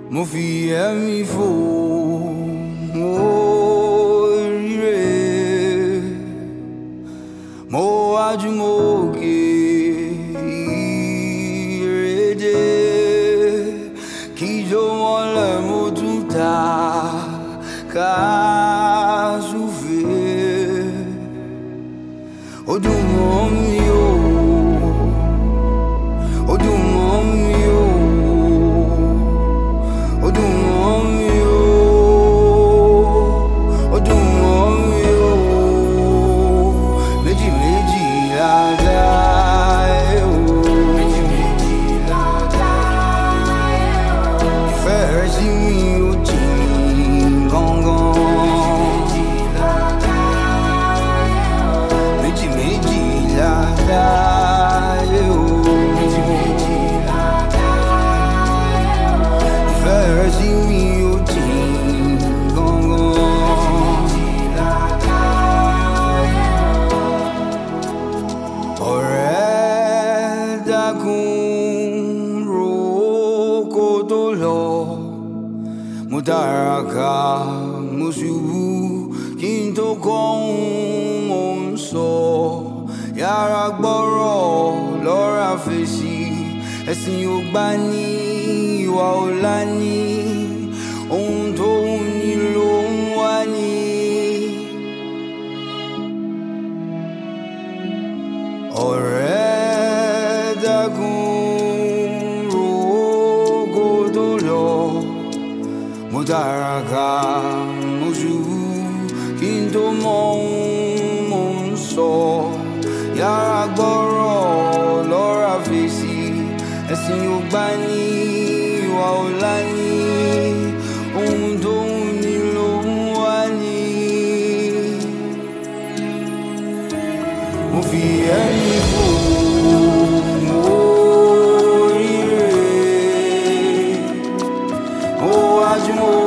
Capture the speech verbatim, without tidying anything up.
mo fi ẹ̀mí fò mo ríre mo wájú mo òkè ìrèdè kíjó mọ́lẹ̀ mo tún ta kásùfè ó dùn mọ́ mi o ó dùn mọ́ mi o. Mo tàràkà mo ṣubú kí n tó kọ́ ohun mo ń sọ yàrá gbọ́rọ̀ lọ́ra fèsì ẹ̀sìn ò gbà ní ìwà ọ̀la ní ohun tó wù ní ló ń wá ní. Ọ̀rẹ́ dákun rò ó kó tó lọ. Mo tàràkà mo ṣubú kí n tó mọ ohun mo ń sọ yàrá gbọ́rọ̀ lọ́ra fèsì ẹ̀sìn ò gbà ní ìwà ọ̀la ní ohun tó wù ní ló ń wá ní. Mo fi ẹ̀mí fò mo ríre mo wájú mo.